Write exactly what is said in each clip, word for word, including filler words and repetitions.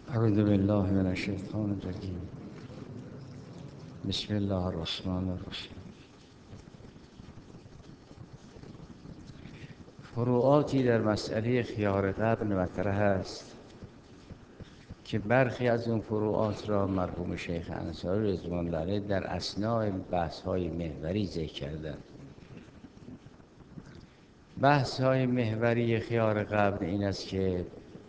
اعوذ بالله من الشیطان الرجیم. بسم الله الرحمن الرحیم. فروعاتی در مسئله خیار قبل مطرح است که برخی از اون فروعات را مرحوم شیخ انصاری رضوان الله علیه در اثناء بحث‌های محوری ذکر کردند. بحث‌های محوری خیار قبل این است که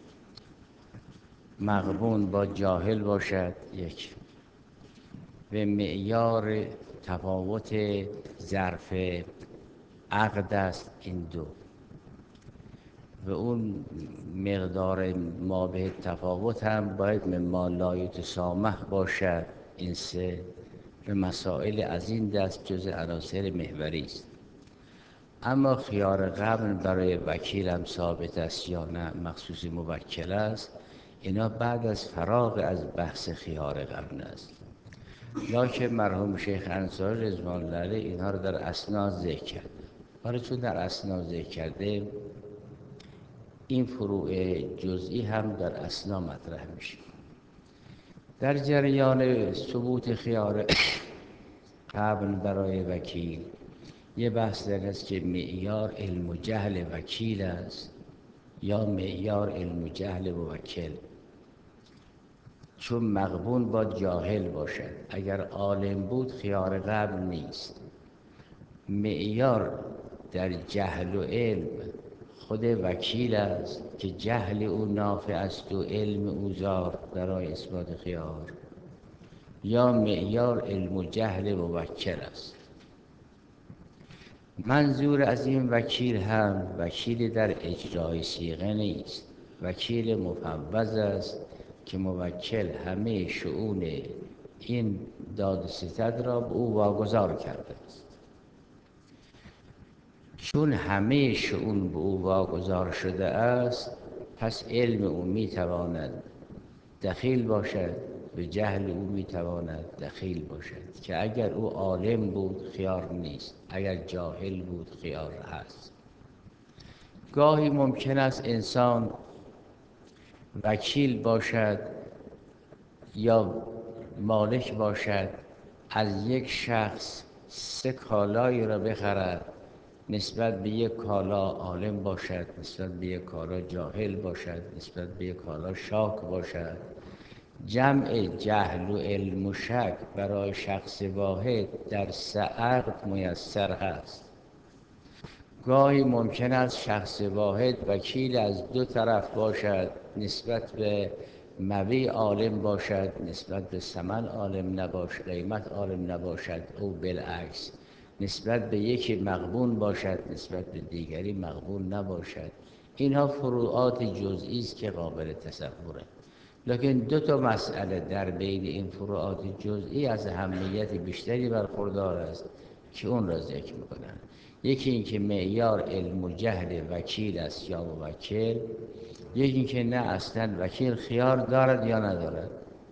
مغبون با جاهل باشد، یک، به معیار تفاوت ظرف عقد است، این دو، و اون مقدار ما به تفاوت هم باید مما لا یتسامح باشد، این سه، به مسائل از این دست جز عناصر محوری است. اما خیار قبل برای وکیل هم ثابت است یا نه مخصوص موکل است، اینا بعد از فراغ از بحث خیار قبل است. لکن مرحوم شیخ انصاری رضوان الله علیه اینها رو در اثنا ذکر کرده. برای چون در اثنا ذکر کرده، این فروع جزئی هم در اثنا مطرح میشه. در جریان ثبوت خیار قبل برای وکیل یه بحث در است که معیار علم و جهل وکیل است یا معیار علم و جهل موکل. چون مغبون با جاهل باشد، اگر عالم بود خیار قبل نیست. معیار در جهل و علم خود وکیل است که جهل او نافع است و علم او ضار برای اثبات خیار، یا معیار علم و جهل موکل است. منظور از این وکیل هم وکیل در اجرای صیغه نیست، وکیل مفوض است که موکل همه شؤون این داد و ستد را به او واگذار کرده است. چون همه شؤون به او واگذار شده است، پس علم او میتواند دخیل باشد، به جهل او میتواند دخیل باشد، که اگر او عالم بود خیار نیست، اگر جاهل بود خیار هست. گاهی ممکن است انسان وکیل باشد یا مالک باشد، از یک شخص سه کالایی را بخرد، نسبت به یک کالا عالم باشد، نسبت به یک کالا جاهل باشد، نسبت به یک کالا شاک باشد. جمع جهل و علم و شک برای شخص واحد در سه عقد میسر هست. گاهی ممکن است شخص واحد وکیل از دو طرف باشد، نسبت به مبیع عالم باشد، نسبت به ثمن عالم نباشد، قیمت عالم نباشد، او بالعکس نسبت به یکی مغبون باشد، نسبت به دیگری مغبون نباشد. اینها فروعات جزئی است که قابل تصوره. لکن دو تا مسئله در بین این فروعات جزئی از اهمیت بیشتری برخوردار است که اون را ذکر میکنن. یکی این که معیار علم و جهل وکیل است یا موکل، یکی این که نه اصلا وکیل خیار دارد یا ندارد.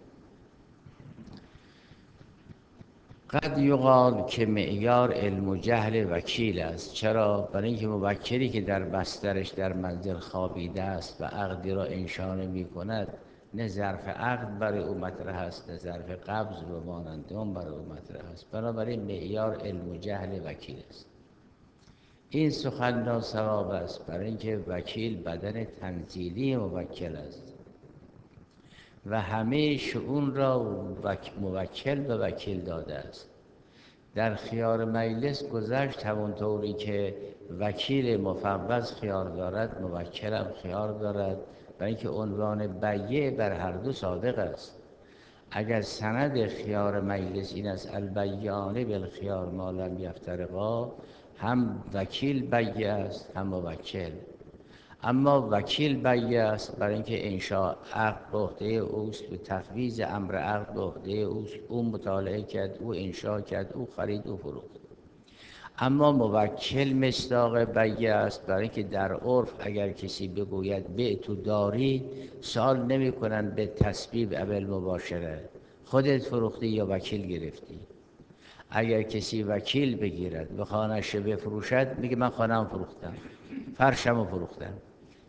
قد یقال که معیار علم و جهل وکیل است. چرا؟ برای اینکه موکلی که در بسترش در منزل خوابیده است و عقدی را انشا نمی کند، نه ظرف عقد برای او مطرح است، نه ظرف قبض و مانند آن برای او مطرح است. بنابراین معیار علم و جهل وکیل است. این سخن ناصواب است، برای اینکه وکیل بدن تنزیلی موکل است و همه شؤون را موکل به وکیل داده است. در خیار مجلس گذشت همونطوری که وکیل مفوض خیار دارد، موکل هم خیار دارد، برای اینکه عنوان بیع بر هر دو صادق است. اگر سند خیار مجلس این است البیعان بالخیار ما لم یفترقا، هم وکیل بیع است هم موکل. اما وکیل بیع است برای اینکه انشاء عقد به عهده اوست، به تفویض امر عقد به عهده اوست، او مطالعه کرد، او انشاء کرد، او خرید، او فروخت. اما موکل مصداق بیع است برای اینکه در عرف اگر کسی بگوید بعت داری، سوال نمی کنند به تسبیب اول مباشره خودت فروختی یا وکیل گرفتی. اگر کسی وکیل بگیرد و خانه‌اش بفروشد، میگه من خانه‌ام فروختم، فرشمو فروختم.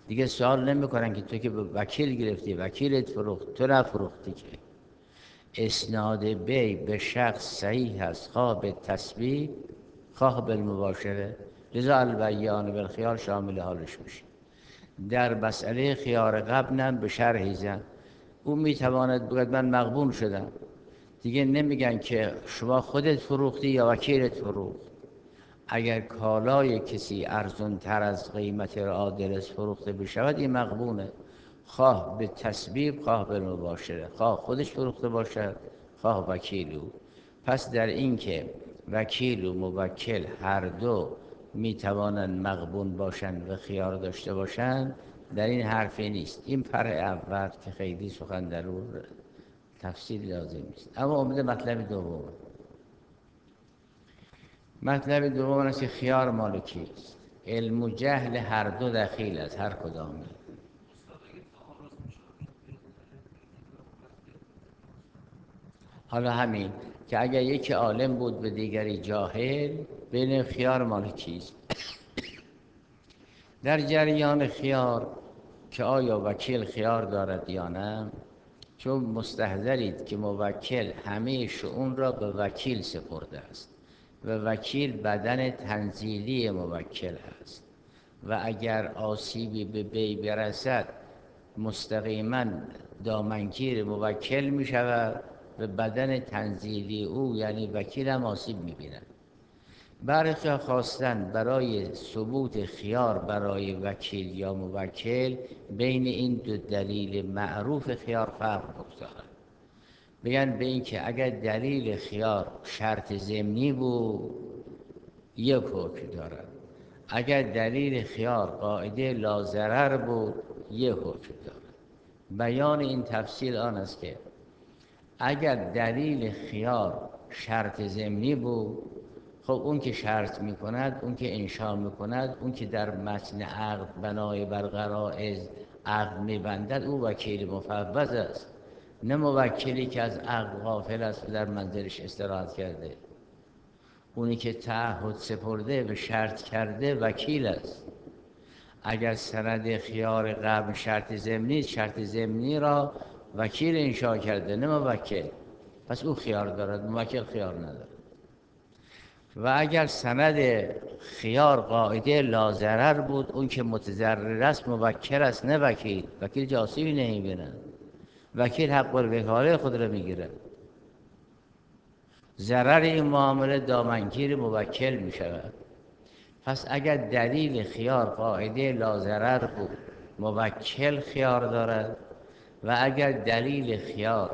دیگه سوال نمیکنن که تو که وکیل گرفتی وکیلت فروخت، تو نفروختی که. اسناد بی به شخص صحیح هست، خواه به تسبیح خواه بالمباشره، لذا البیان بالخیار شامل حالش میشه. در مسئله خیار قبل به شرحی زن، او میتواند بگوید من مغبون شدم، دیگه نمیگن که شما خودت فروختی یا وکیلت فروخت. اگر کالای کسی ارزون تر از قیمت عادل فروخته بشود این مغبونه، خواه به تسبیب خواه به مباشره، خواه خودش فروخته باشد خواه وکیل او. پس در این که وکیل و موکل هر دو میتوانند مغبون باشند و خیار داشته باشند، در این حرفی نیست. این فرع اول که خیلی سخن در او تفصیل لازم نیست. اما امید مطلب دوم، مطلب دوم است که خیار مال کیست؟ علم و جهل هر دو دخیل است، هر کدامی. حالا همین که اگر یکی عالم بود به دیگری جاهل، بین خیار مال کیست؟ در جریان خیار که آیا وکیل خیار دارد یا نه، چون مستحضرید که موکل همه شؤون را به وکیل سپرده است و وکیل بدن تنزیلی موکل است و اگر آسیبی به بی برسد مستقیما دامنگیر موکل می شود و بدن تنزیلی او یعنی وکیل هم آسیب می بیند. برخی خواستن برای ثبوت خیار برای وکیل یا موکل بین این دو دلیل معروف خیار فرق بگذارند. بگن به این که اگر دلیل خیار شرط ضمنی بود یک حکم دارد، اگر دلیل خیار قاعده لاضرر بود یک حکم دارد. بیان این تفصیل آن است که اگر دلیل خیار شرط ضمنی بود، خب اون که شرط می کند، اون که انشا می کند، اون که در متن عقد بنای بر غرائز عقد می بندد، او وکیل مفوض است، نه موکلی که از عقد غافل است و در منزلش استراحت کرده. اونی که تعهد سپرده و شرط کرده وکیل است. اگر سند خیار قبل شرط ضمنی، شرط ضمنی را وکیل انشا کرده نه موکل، پس او خیار دارد، موکل خیار ندارد. و اگر سند خیار قاعده لاضرر بود، اون که متضرر است موکل است نه وکیل، وکیل جاسوسی نمی‌بیند، وکیل حق الوکاله خود را میگیرد. ضرر این معامله دامنگیر موکل می شود. پس اگر دلیل خیار قاعده لاضرر بود موکل خیار دارد و اگر دلیل خیار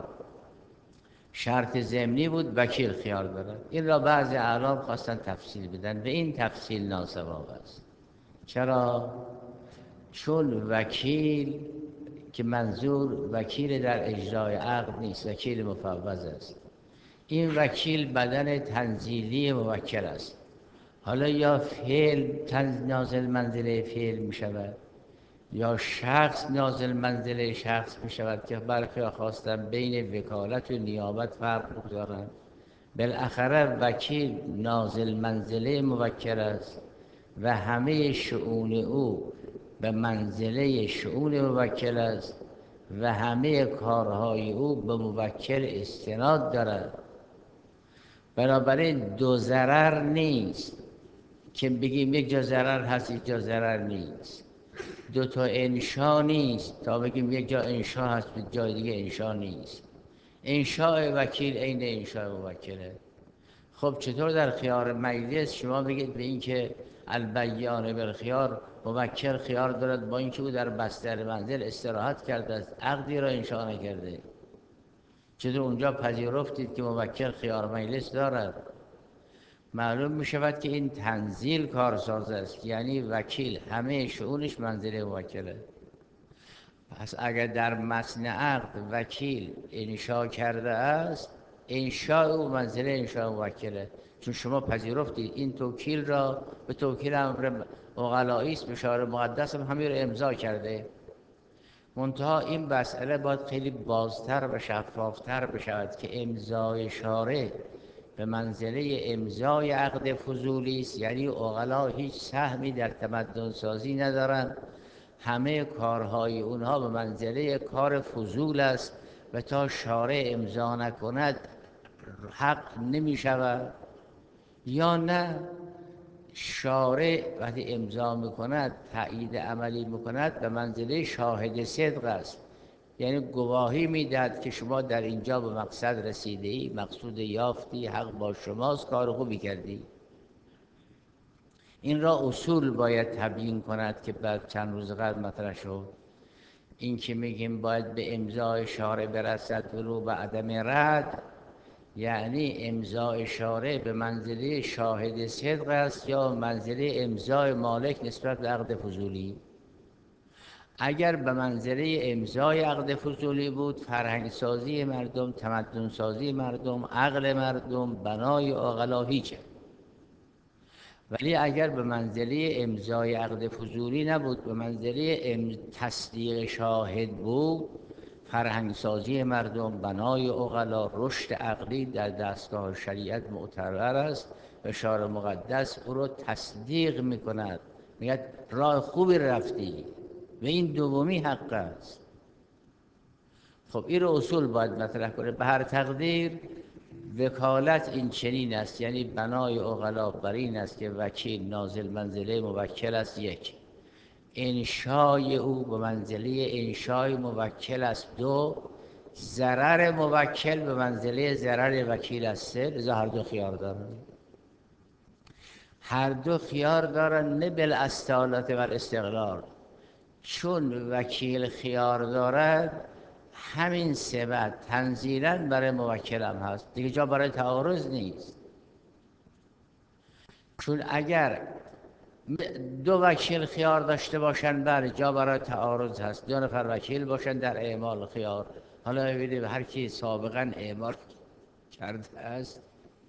شرط ضمنی بود وکیل خیار دارد. این را بعضی اعلام خواستن تفصیل بدن، به این تفصیل ناصواب است. چرا؟ چون وکیل که منظور وکیل در اجرای عقد نیست، وکیل مفوض است. این وکیل بدن تنزیلی موکل است. حالا یا فعل نازل منزله فعل می شود یا شخص نازل منزله شخص می شود که برخی خواستن بین وکالت و نیابت فرق بگذارند. بالاخره وکیل نازل منزله موکل است و همه شؤون او به منزله شؤون موکل است و همه کارهای او به موکل استناد دارد. بنابراین دو ضرر نیست که بگیم یک جا ضرر هست یک جا ضرر نیست. دو تا انشا نیست تا بگیم یک جا انشا هست یک جای دیگه انشا نیست. انشاء وکیل عین انشاء موکله. خب چطور در خیار مجلس شما بگید به این که البیان بالخیار موکل خیار دارد با اینکه او در بستر منزل استراحت کرده است، عقدی را انشا نکرده؟ چطور اونجا پذیرفتید که موکل خیار مجلس دارد؟ معلوم می شود که این تنزیل کارساز است، یعنی وکیل همه شؤونش منزله موکله. پس اگر در متن عقد وکیل انشا کرده است، انشاء او منزله انشاء موکله، چون شما پذیرفتید این توکیل را به توکیل امر عقلایی است، بشاره مقدس هم همین را امضا کرده. منتها این مسئله باید خیلی بازتر و شفافتر بشود که امضای شارع به منزله امضای عقد فضولی است، یعنی عقلا هیچ سهمی در تمدن سازی ندارند، همه کارهای اونها به منزله کار فضول است و تا شارع امضا نکند حق نمی شود، یا نه شارع وقتی امضا میکند تایید عملی میکند به منزله شاهد صدق است، یعنی گواهی میدهد که شما در اینجا به مقصد رسیده ای، مقصود یافتی، حق با شماست، کار خوبی کردی. این را اصول باید تبیین کند که بعد چند روز قبل مطرح شد. این که میگیم باید به امضای شارع برسد ولو به عدم رد، یعنی امضای شارع به منزله شاهد صدق است یا منزله امضای مالک نسبت به عقد فضولی. اگر به منزله امضای عقد فضولی بود، فرهنگ سازی مردم، تمدن سازی مردم، عقل مردم، بنای عقلا هیچه. ولی اگر به منزله امضای عقد فضولی نبود، به منزله تصدیق شاهد بود، فرهنگ سازی مردم، بنای عقلا، رشد عقلی در دستگاه شریعت معتبر است و شارع مقدس او را تصدیق میکند، میگه راه خوبی رفتی و این دومی حق است. خب این رو اصول باید مطرح کنه. به هر تقدیر وکالت این چنین است، یعنی بنای عقلا بر این است که وکیل نازل منزله موکل است. یک، انشای او به منزله انشای موکل است. دو، ضرر موکل به منزله ضرر وکیل است. سه، لذا هر دو خیار دارن. هر دو خیار دارن، نه بالاستالت و الاستقلال. چون وکیل خیار دارد، همین سبب تنزیلاً برای موکل هم هست دیگه، جا برای تعارض نیست. چون اگر دو وکیل خیار داشته باشن، بله جا برای تعارض هست، دو نفر وکیل باشن در اعمال خیار. حالا ببینید هر کی سابقاً اعمال کرده است،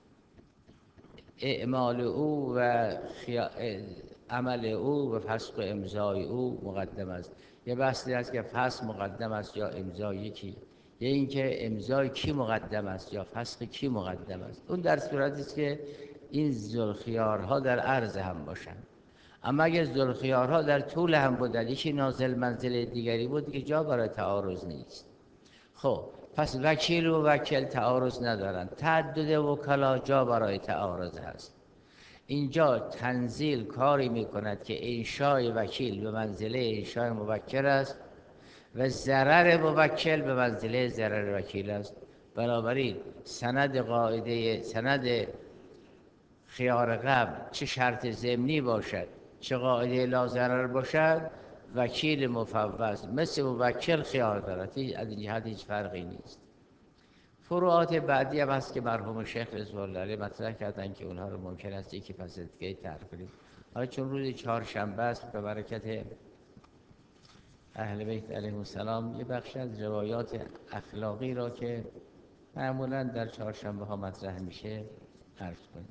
اعمال او و خیا... عمل او و فسخ و امضای او مقدم است. یه بحثی هست که فسخ مقدم است یا امضای یکی، یا اینکه امضای کی مقدم است یا فسخ کی مقدم است. اون در صورتی است که این ذوالخیارها در عرض هم باشند. اما اگر ذوالخیارها در طول هم بودند، یکی نازل منزل دیگری بود، که جا برای تعارض نیست. خب پس وکیل و وکیل تعارض ندارند. تعدد وکلا جا برای تعارض هست. اینجا تنزیل کاری میکند که انشای وکیل به منزله انشای موکل است و ضرر موکل به منزله ضرر وکیل است. بنابراین سند قاعده سند خیار قبل چه شرط ضمنی باشد، چه قاعده لا ضرر باشد، وکیل مفوض مثل موکل خیار دارد. از این جهت هیچ فرقی نیست. فروعات بعدی هم هست که مرحوم شیخ رضوان الله علیه مطرح کردن که اونها رو ممکن است یکی پس از دیگه طرح کنیم. حالا چون روز چهارشنبه است، به برکت اهل بیت علیهم السلام یه بخش از روایات اخلاقی را که معمولاً در چهارشنبه ها مطرح میشه عرض کنیم.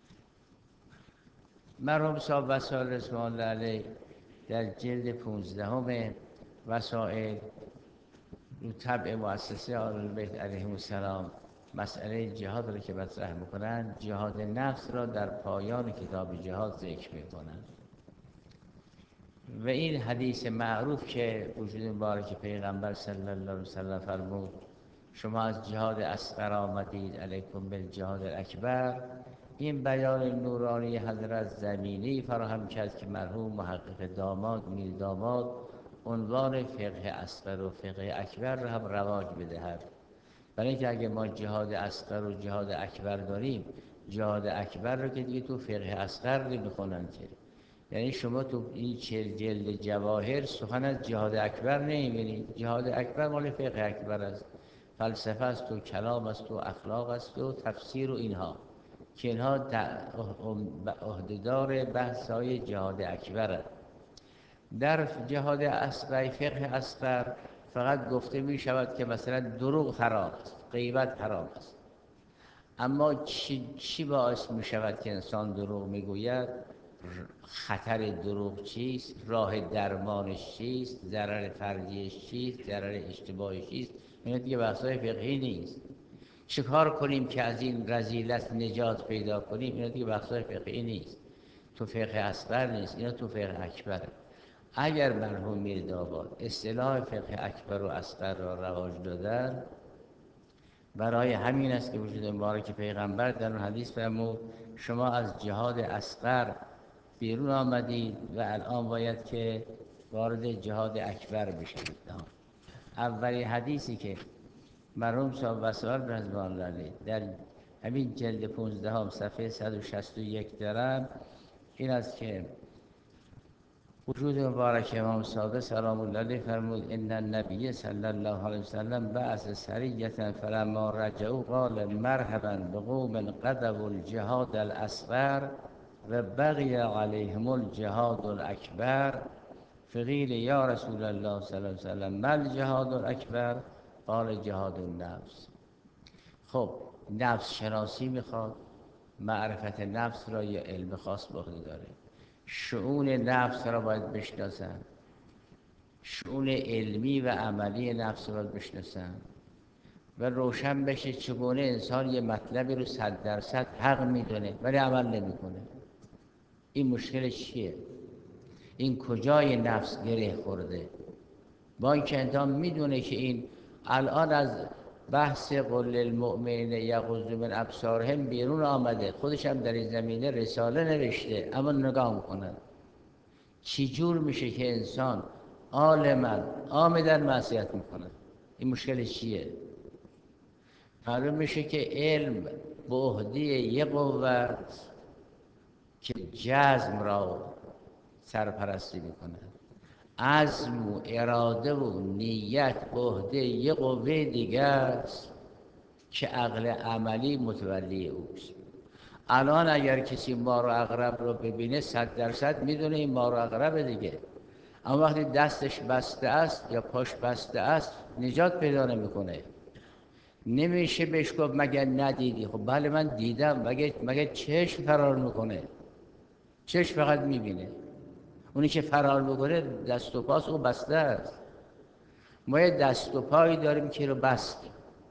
مرحوم صاحب وسائل رضوان الله علیه در جلد پانزدهم وسائل رو طبع مؤسسه آل البیت علیهم السلام مسئله جهاد را که مطرح میکنند، جهاد نفس را در پایان کتاب جهاد ذکر میکنند و این حدیث معروف که وجود مبارک پیغمبر صلی الله علیه وسلم فرمود شما از جهاد اصغر آمدید، علیکم بالجهاد الاکبر، این بیان نورانی حضرت زمینی فراهم کرد که مرحوم محقق داماد میر داماد عنوان فقه اصغر و فقه اکبر را هم رواج بدهد. برای اینکه اگه ما جهاد اصغر و جهاد اکبر داریم، جهاد اکبر رو که دیگه تو فقه اصغر نمیخونن که، یعنی شما تو این چهل جلد جواهر سخن از جهاد اکبر نمیبینید. جهاد اکبر مال فقه اکبر است، فلسفه است و کلام است و اخلاق است و تفسیر و اینها، که اینها عهدهدار بحث‌های جهاد اکبر است. در جهاد اصغر، فقه اصغر، فقط گفته می شود که مثلا دروغ حرام است، غیبت حرام است. اما چی, چی باعث می شود که انسان دروغ می گوید؟ خطر دروغ چیست؟ راه درمانش چیست؟ ضرر فردیش چیست؟ ضرر اشتباهی چیست؟ اینا دیگه بحث‌های فقهی نیست. چه کار کنیم که از این رذیلت نجات پیدا کنیم؟ اینا دیگه بحث‌های فقهی نیست، تو فقه اصغر نیست، اینا تو فقه اکبره. اگر مرحوم میرداباد اصطلاح فقه اکبر و اصغر را رواج دادن، برای همین است که وجود مبارک پیغمبر در اون حدیث فرمود شما از جهاد اصغر بیرون آمدید و الان باید که وارد جهاد اکبر بشید. اولین حدیثی که مرحوم صاحب وسائل رضوان الله علیه در همین جلد پانزدهم صفحه صد و شصت و یک دارم این است که وجود مبارک امام صادق سلام الله علیه فرمود ان النبی صلی الله علیه وسلم بعث سریة فلما رجعوا قال مرحبا بقوم قدوا الجهاد الاصغر و بقی علیهم الجهاد الاکبر فقیل یا رسول الله صلی الله علیه وسلم ما الجهاد الاکبر قال جهاد النفس. خب نفس شناسی میخواد، معرفت نفس را یه علم خاص به عهده داره، شؤون نفس را باید بشناسن، شؤون علمی و عملی نفس را باید بشناسن و روشن بشه چگونه انسان یه مطلبی رو صد درصد حق میدونه ولی عمل نمیکنه. این مشکل چیه؟ این کجای نفس گره خورده؟ با اینکه انسان میدونه که این الان از بحث قل للمؤمنین یغضوا من ابصارهم بیرون آمده، خودش هم در این زمینه رساله نوشته، اما نگاه میکنن چی جور میشه که انسان عالما عامداً معصیت میکنه؟ این مشکل چیه؟ معلوم میشه که علم به عهده یه قوت که جزم را سرپرستی میکنه، عزم و اراده و نیت به عهده یه قوه دیگه است که عقل عملی متولی اوست. الان اگر کسی مار و عقرب رو ببینه صد درصد میدونه این مار و عقرب دیگه، اما وقتی دستش بسته است یا پاش بسته است نجات پیدا نمیکنه. نمیشه بهش گفت مگه ندیدی؟ خب بله من دیدم. مگه مگه چشم فرار میکنه؟ چشم فقط میبینه. اونی که فرار میکنه دست و پاس او بسته است. ما یه دست و پایی داریم که رو بستیم،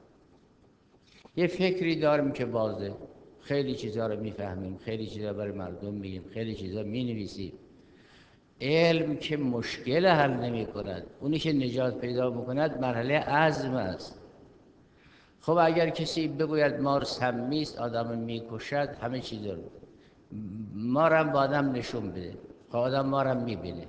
یه فکری داریم که بازه، خیلی چیزا رو میفهمیم، خیلی چیزا برای مردم میگیم، خیلی چیزا مینویسیم. علم که مشکل حل نمی کند، اونی که نجات پیدا میکند مرحله عزم است. خب اگر کسی بگوید مار سمی است آدم میکشد همه چیز رو مارم با آدم نشون بده، خب آدم مارم میبینه.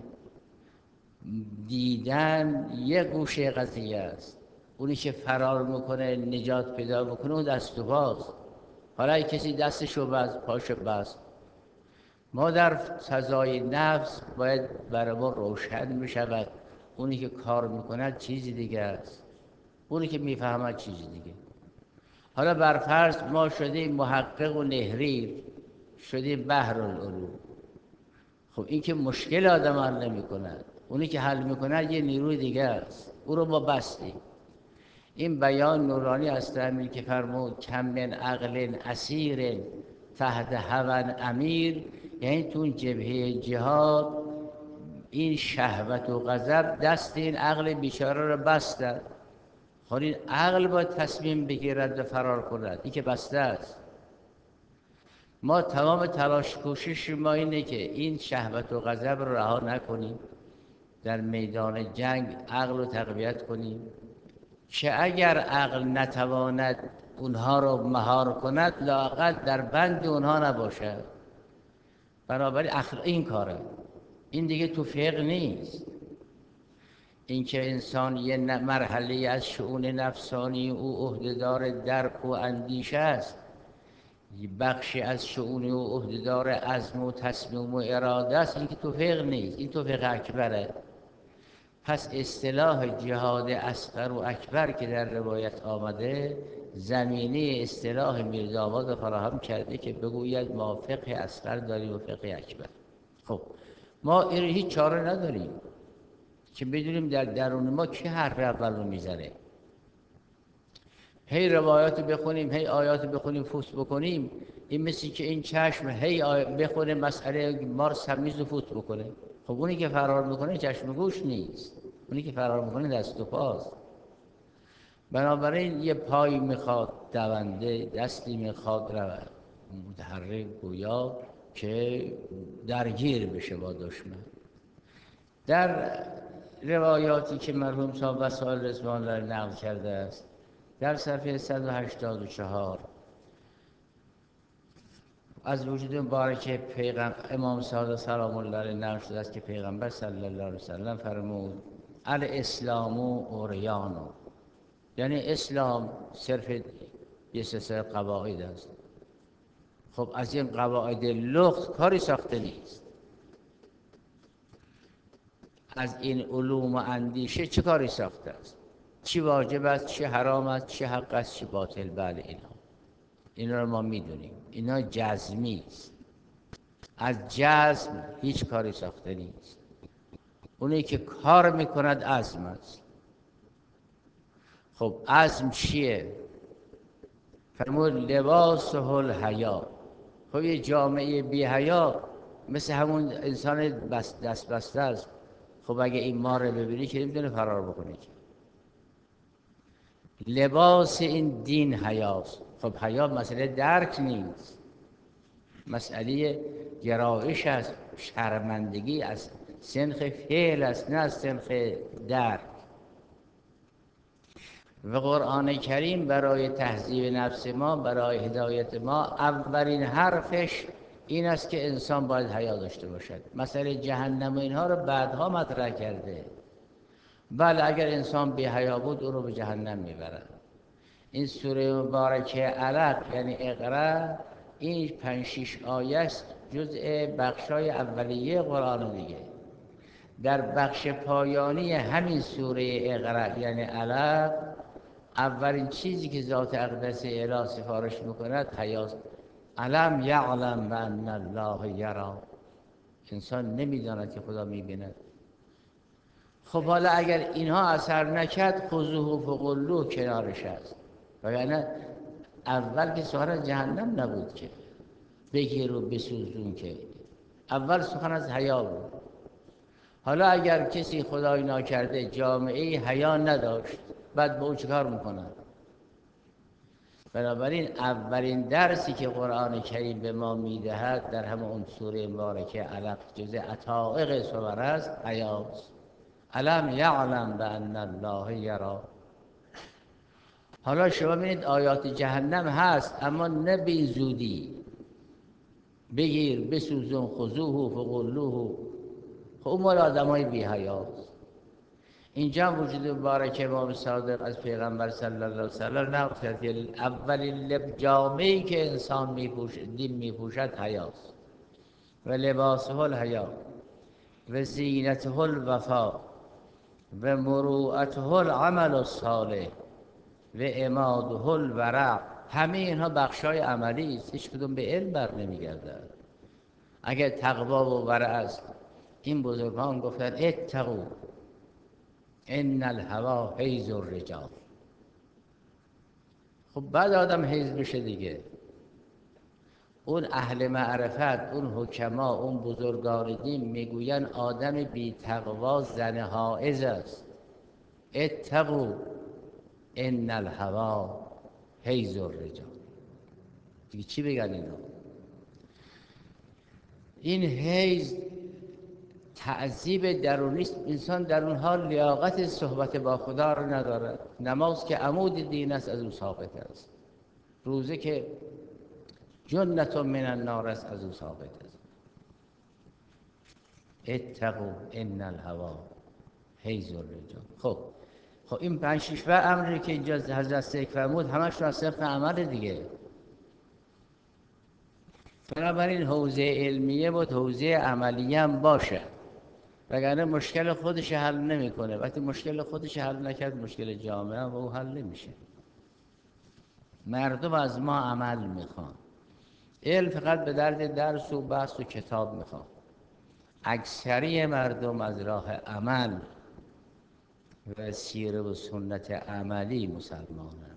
دیدن یه گوشه قضیه است، اونی که فرار میکنه نجات پیدا میکنه اون دست و پاست. حالا کسی دستشو بست پاشو بست، ما در فضای نفس باید برای ما روشن میشود اونی که کار میکند چیزی دیگه است، اونی که میفهمد چیزی دیگه. حالا برفرض ما شدیم محقق و نهریر، شدیم بحر العلوم، خب این که مشکل آدم حل نمی کند، اونی که حل میکند یه نیروی دیگه است، او رو ما بستیم. این بیان نورانی است امیر که فرمود کم من عقل اسیر تحت هوى امیر، یعنی تو جبهه جهاد این شهوت و غضب دست این عقل بیچاره رو بستند. خب این عقل باید تصمیم بگیرد و فرار کند، این که بسته است. ما تمام تلاش کوشش ما اینه که این شهوت و غضب رو رها نکنیم، در میدان جنگ عقل رو تقویت کنیم که اگر عقل نتواند اونها رو مهار کند لااقل در بند اونها نباشد. بنابراین اخلاق این کاره، این دیگه تو فقه نیست. این که انسان یه مرحله از شؤون نفسانی او عهده‌دار درک و اندیشه است، بخشی از شؤون او عهده‌دار عزم و تصمیم و اراده است، این که تو فقه نیست، این تو فقه اکبره. پس اصطلاح جهاد اصغر و اکبر که در روایت آمده زمینه اصطلاح میرداباد رو فراهم کرده که بگوید ما فقه اصغر داریم و فقه اکبر. خب ما این هیچ چاره نداریم که بدونیم در درون ما کی حرف اول رو میزنه. هی روایات بخونیم، هی آیات بخونیم، فوت بکنیم، این مثل که این چشم هی بخونه مسئله مار سمیز رو فوت بکنه. خب اونی که فرار میکنه چشم گوش نیست، اونی که فرار میکنه دست و پاست. بنابراین یه پایی میخواد دونده، دستی میخواد رود متحرک گویا که درگیر بشه با دشمن. در روایاتی که مرحوم صاحب وسائل رضوان الله نقل کرده است، در صفحه صد و هشتاد و چهار از وجود مبارک پیغمبر امام صادق سلام الله علیه نقل شده است که پیغمبر صلی الله علیه وسلم فرمود الاسلام اوریانو، یعنی اسلام صرف یه سلسله قواعد است. خب از این قواعد لغت کاری ساخته نیست. از این علوم و اندیشه چه کاری ساخته است؟ چی واجب است، چی حرام است، چی حق است، چی باطل؟ بله اینا اینا رو ما میدونیم. اینا جزمی است. از جزم هیچ کاری ساخته نیست. اونی که کار میکند عزم است. خب عزم چیه؟ فرمود لباسه الحیا. خب یه جامعه بی حیا مثل همون انسان بس دست بسته است. خب اگه این مار رو ببینی که نمیتونه فرار بکنه. لباس این دین حیاست. خب حیا مسئله درک نیست، مسئله گرایش است، شرمندگی است، سنخ فعل است نه سنخ درک. و قرآن کریم برای تهذیب نفس ما، برای هدایت ما، اولین حرفش این است که انسان باید حیا داشته باشد. مسئله جهنم و اینها رو بعدها مطرح کرده. بله اگر انسان بی حیا بود او رو به جهنم میبرد. این سوره مبارکه علق یعنی اقرا، این پنج شیش آیه است جزء بخشای اولیه قرآن دیگه. در بخش پایانی همین سوره اقرا یعنی علق، اولین چیزی که ذات اقدس الهی سفارش میکند حیاست. علم یعلم بان الله یری. انسان نمیداند که خدا میبیند. خب حالا اگر اینها اثر نکرد خذوه فغلوه کنارش است. وگرنه اول که سخن از جهنم نبود که بگیر و بسوزون، که اول سخن از حیا بود. حالا اگر کسی خدای ناکرده جامعه حیا نداشت، بعد به او چیکار میکنن؟ بنابراین اولین درسی که قرآن کریم به ما میدهد در همه اون سوره مبارکه علق جزء عتائق صور است، حیاست. علم یعلم بان الله یری. حالا شما ببینید آیات جهنم هست اما نه به زودی. بگیر بسوزون خذوه فغلوه. خب اون مال آدمای بی حیاست. اینجا وجود مبارک امام صادق از پیغمبر صلی الله علیه و سلم نقل کرد که اولین لب جامه‌ای که انسان میپوشد، دین میپوشد حیاست. و لباسه الحیا و زینته الوفا و مروءته العمل الصالح و عماده الورع. همه اینها بخشای عملی است، هیچ کدوم به علم بر نمیگردد. اگر تقوا و ورع است، این بزرگان گفتن اتقوا ان الهوی حیز الرجال. خب بعد آدم حیز بشه دیگه. اون اهل معرفت، اون حکما، اون بزرگان دین میگوین آدم بی تقوا زن حائز است. اتقوا ان الهوی حیز الرجال. دیگه چی بگن اینا؟ این حیز تعذیب درونی است. انسان در اون حال لیاقت صحبت با خدا رو نداره. نماز که عمود دین است از او ثابت است. روزه که جنت من النار است از او ثابت است. اتقوا ان الهوی حیز الرجال. خب خب این پنج شش امری که اینجا حضرت سیک فرمود همش از صرف عمل دیگه. بنابراین حوزه علمیه بود، حوزه عملیه هم باشه، وگرنه مشکل خودش حل نمیکنه. وقتی مشکل خودش حل نکرد مشکل جامعه هم او حل نمیشه. مردم از ما عمل میخوان. علم فقط به درد درس و بحث و کتاب میخوان. اکثری مردم از راه عمل و سیره و سنت عملی مسلمانند.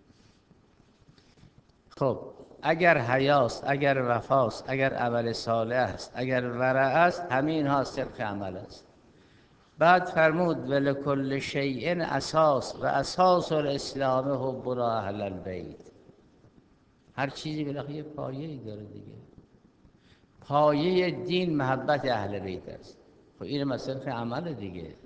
خب اگر حیاست، اگر وفاست، اگر عمل صالح است، اگر ورع است، همین ها صدق عمل است. بعد فرمود ولکل شیء اساس و اساس الاسلام حب اهل البیت. هر چیزی بالاخره یه پایه‌ای داره دیگه. پایه دین محبت اهل بیت است. خب این مسئله عمل دیگه.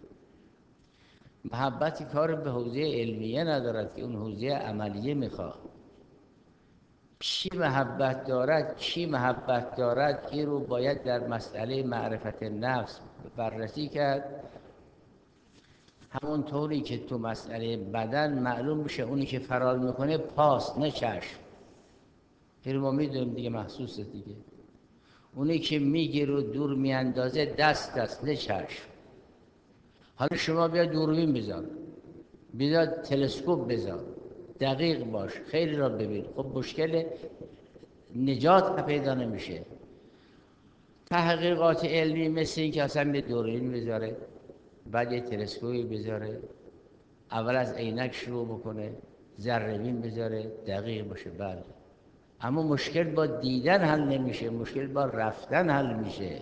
محبتی کار به حوزه علمیه ندارد که اون حوزه عملیه میخواد. کی محبت دارد کی محبت دارد این رو باید در مسئله معرفت نفس بررسی کرد. همون طوری که تو مسئله بدن معلوم میشه اونی که فرار میکنه پاست نه چشم. این رو ما میدونیم دیگه، محسوسه دیگه. اونی که میگیره و دور میاندازه دست است نه چشم. حالا شما بیا دوربین بذار، بیا تلسکوپ بذار، دقیق باش، خیلی را ببین. خب مشکل نجات پیدا نمیشه. تحقیقات علمی مثل این که اصلا به دوربین بذاره، بعد یه تلسکوپی بذاره، اول از عینک شروع بکنه، ذره بین بذاره، دقیق باشه. بله، اما مشکل با دیدن حل نمیشه، مشکل با رفتن حل میشه.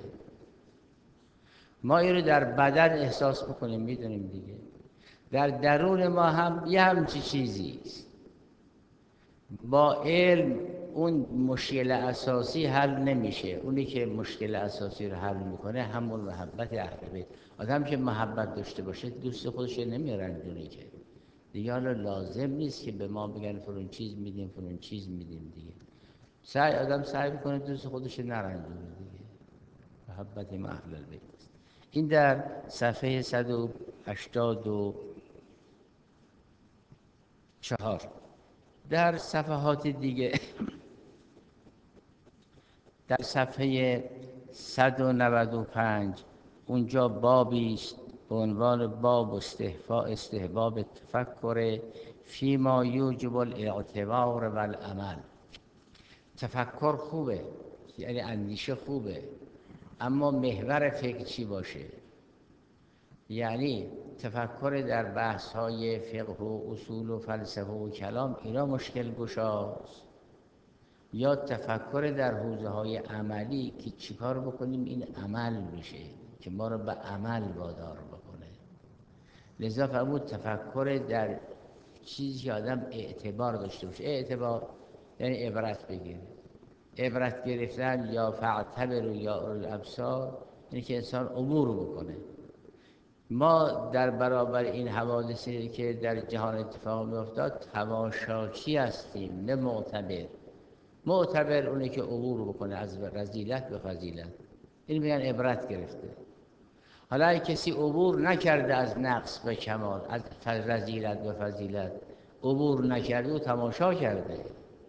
ما این رو در بدن احساس بکنیم میدونیم دیگه. در درون ما هم یه همچی چیزی است. با علم اون مشکل اساسی حل نمیشه. اونی که مشکل اساسی رو حل میکنه همون محبت اهل بیت. آدم که محبت داشته باشه دوست خودش نمیرنجونه که دیگه. حالا لازم نیست که به ما بگن فلان چیز میدیم فلان چیز میدیم دیگه. سعی آدم سعی میکنه دوست خودش نرنجونه دیگه. محبت ما اهل بیت است. این در صفحه صد و هشتاد و چهار. در صفحات دیگه در صفحه صد و نود و پنج اونجا بابی است به عنوان باب استحفاء استحباب تفکر فیما یوجب الاعتبار و العمل. تفکر خوبه، یعنی اندیشه خوبه، اما محور فکر چی باشه؟ یعنی تفکر در بحث های فقه و اصول و فلسفه و کلام اینا مشکل گشاست، یا تفکر در حوزه های عملی که چیکار بکنیم این عمل بشه، که ما رو به عمل وادار بکنه. لذا فرمود تفکر در چیزی که آدم اعتبار داشته باشه. اعتبار یعنی عبرت بگیره. عبرت گرفتن یا فاعتبروا یا اولو الابصار یعنی که انسان عبور بکنه. ما در برابر این حوادثی که در جهان اتفاق میافتاد تماشاچی هستیم نه معتبر. معتبر اونه که عبور بکنه از رذیلت به فضیلت، این میگن عبرت گرفته. حالا اگه کسی عبور نکرده از نقص به کمال، از رذیلت به فضیلت عبور نکرده و تماشا کرده،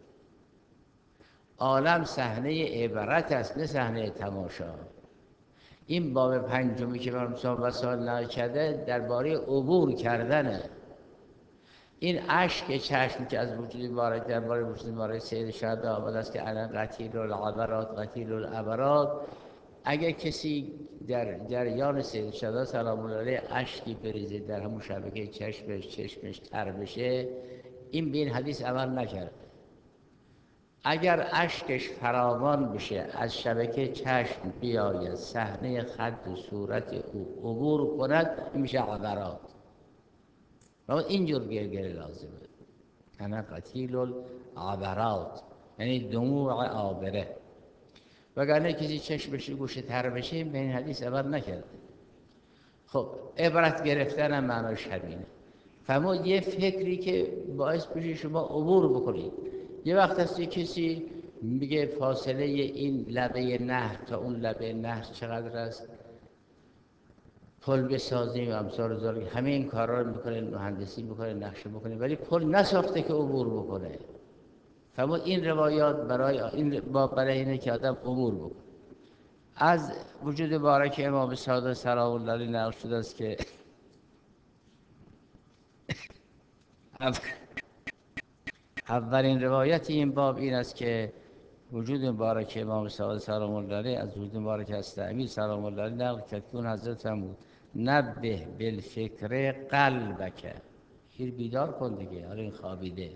عالم صحنه عبرت است نه صحنه تماشا. این باب پنجمی که برام صحبت سال نکرده درباره عبور کردنه. این اشک چشم که از وجود مبارک درباره وجود مبارک سید شهدا آمده است که انا قتیل العبرات قتیل العبرات، اگر کسی در جریان سید شهدا سلام الله علیه اشکی بریزه در همون شبکه چشمش چشمش تر بشه، این به این حدیث عمل نکرد. اگر اشکش فراوان بشه از شبکه چشم بیاید صحنه خد و صورت او عبور کند، این میشه عبرات. و اینجور گرگره لازمه. انا قتیل العبرات یعنی دموع عابره. وگرنه کسی چشمش گوشه تر بشه به این حدیث عمل نکرده. خب عبرت گرفتن هم معناش همینه. فرمود یه فکری که باعث بشه شما عبور بکنید. یه وقت هست کسی میگه فاصله این لبه نهر تا اون لبه نهر چقدر است، پل بسازیم، امثال هزار، همه این کارا رو میکنه، مهندسی میکنه، نقشه میکنه، ولی پل نساخته که عبور بکنه. فرمود این روایات برای این با برای اینه که آدم عبور بکنه. از وجود مبارک امام صادق سلام الله علیه نقل شده است که اولین روایت این باب این است که وجود مبارک امام صادق سلام الله علیه از وجود مبارک است امیر سلام الله علیه نقل کرد که اون حضرت هم بود نبه بالفکر قلبک، خیر بیدار کن دیگه، حالا این خوابیده.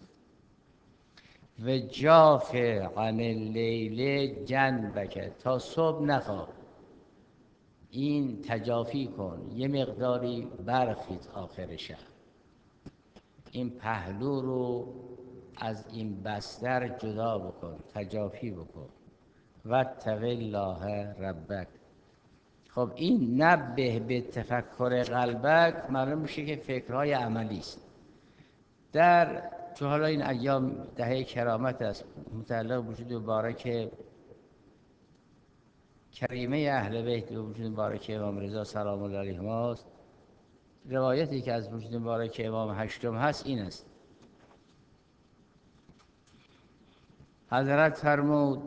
و جاف عن اللیل جنبک، تا صبح نخواب، این تجافی کن، یه مقداری برخیز آخر شب، این پهلو رو از این بستر جدا بکن، تجافی بکن. و اتق الله ربک. خب این نبه به تفکر قلبک معلوم میشه که فکرهای عملی است. در تو حالا این ایام دهه کرامت است، متعلق وجود مبارک کریمه اهل بیت و وجود مبارک امام رضا سلام الله علیه ماست. روایتی که از وجود مبارک امام هشتم هست این است: حضرت فرمود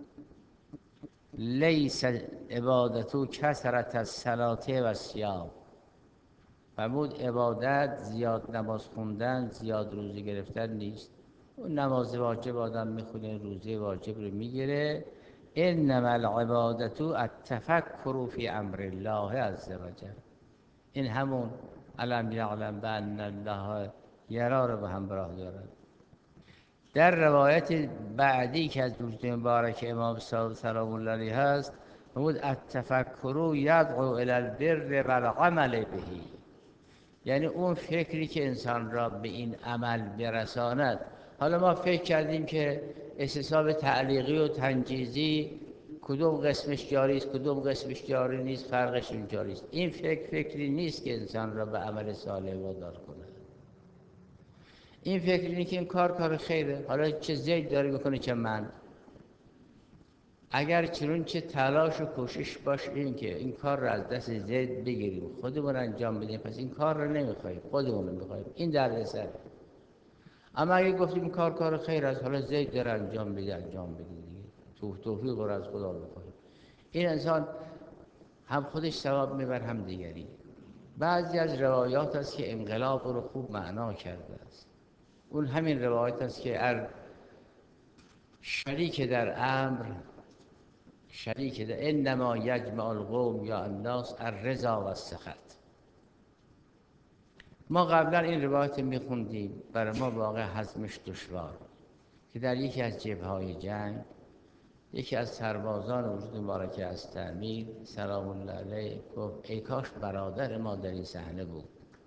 لیس عبادتو کثرت الصلاة و الصیام. فرمود عبادت زیاد نماز خوندن، زیاد روزه گرفتن نیست. اون نماز واجب آدم میخونه، روزه واجب رو میگیره. انما العبادة التفکر فی امر الله عز وجل. این همون الم یعلم بان الله یرا رو به همراه دارد. در روایت بعدی که از وجود مبارک امام صادق سلام الله علیه هست، فرمود التفکر یدعو الی البر و العمل به. یعنی اون فکری که انسان را به این عمل برساند. حالا ما فکر کردیم که استصحاب تعلیقی و تنجیزی کدوم قسمش جاری است کدوم قسمش جاری نیست، فرقش این جاری است. این فکر فکری نیست که انسان را به عمل صالح وادار کند. این فکر اینه که این کار کار خیره، حالا چه زید داره میکنه چه من، اگر چنون چه تلاش و کوشش باش این که این کار را از دست زید بگیریم خودمون انجام بدیم، پس این کار را نمیخوایم خودمون رو میخوایم، این درد سر. اما اگه گفتیم کار کار خیر است، حالا زید داره انجام بده انجام بده دیگه، تو توفیق رو از خدا بخوایم، این انسان هم خودش ثواب میبر هم دیگری. بعضی از روایات است که انقلاب رو خوب معنا کرده است. اون همین روایت است که ار شریک در امر شریک در انما یجمع القوم یا الناس الرضا و السخط. ما قبلا این روایت میخوندیم، برای ما واقع هضمش دشوار، که در یکی از جبهه‌های جنگ یکی از سربازان وجود مبارک از تعمیر سلام الله علیه گفت ای کاش برادر ما در این صحنه بود.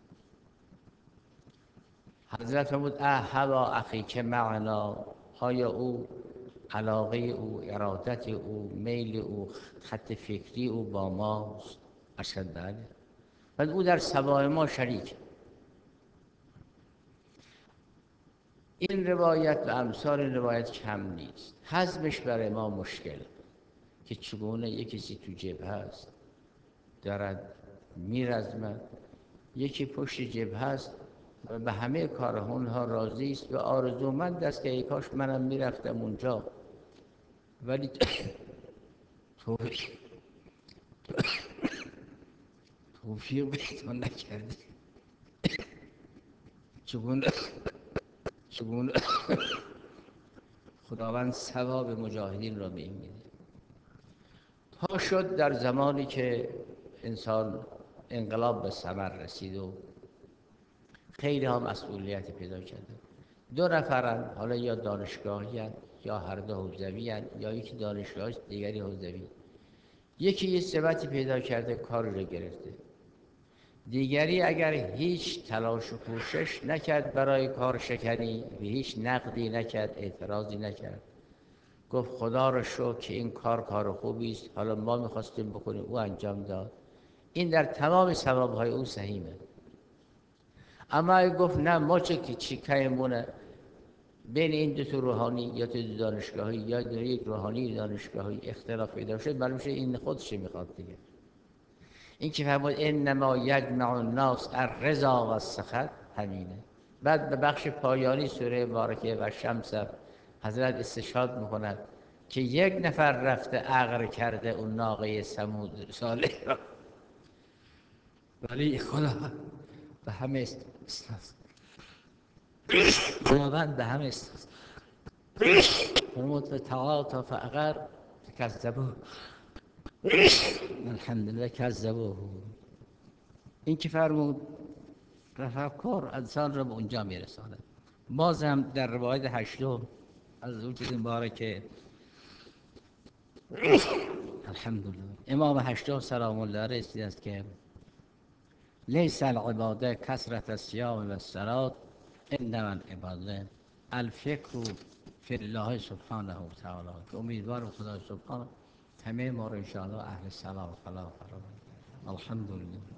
حضرت فرمود اهوا اخی که معنا، آیا او علاقه او، ارادت او، میل او، خط فکری او با ماست؟ ارشد بله. پس او در سوای ما شریک. این روایت و امثال این روایت کم نیست. هضمش برای ما مشکل که چگونه یک کسی تو جبهه است دارد میرزمد، یکی پشت جبهه است و به همه کار اونها راضی است و آرزومند است که ای کاش منم میرفتم اونجا، ولی توفیق توفیق بهتون نکردی. چگونه چگونه خداوند ثواب مجاهدین را به این میده. تا شد در زمانی که انسان انقلاب به ثمر رسید و خیلی ها مسئولیت پیدا کرده. دو نفرن، حالا یا دانشگاهی هن، یا هر دو حوزوی هن، یا یکی دانشگاه دیگری حوزوی. یکی یه ثبتی پیدا کرده کار رو گرفته، دیگری اگر هیچ تلاش و کوشش نکرد برای کار شکنی و هیچ نقدی نکرد، اعتراضی نکرد، گفت خدا رو شکر که این کار کار خوبی است، حالا ما میخواستیم بکنیم او انجام داد، این در تمام ثوابهای او سهیمه. اما اگه گفت نه ما چه که چی کهمونه، بین این دو تا روحانی یا تو دو دانشگاهی یا دو یک روحانی دانشگاهی اختلاف پیدا شد، معلوم شد این خودش میخواد دیگه. این که فرمود انما یجمع الناس الرضا و السخط همینه. بعد به بخش پایانی سوره مبارکه و شمس حضرت استشهاد میکند که یک نفر رفته عقر کرده اون ناقه ثمود صالح را، ولی خدا به همه استثناست، خداوند به همه استثناست. فرمود تعاطا فعقر کذبوه الحمدلله کذبوه. این که فرمود تفکر انسان را به اونجا میرساند. باز هم در روایت هشتم از وجود مبارک الحمدلله امام هشتم سلام الله علیه رسید است که لیس العباده کثرت الصیام و الصلاة انما العباده الفکر فی الله سبحانه و تعالی. امیدوارم خدا سبحانه همه ما رو ان شاء الله اهل صلاح و فلاح فرامون. الحمد لله.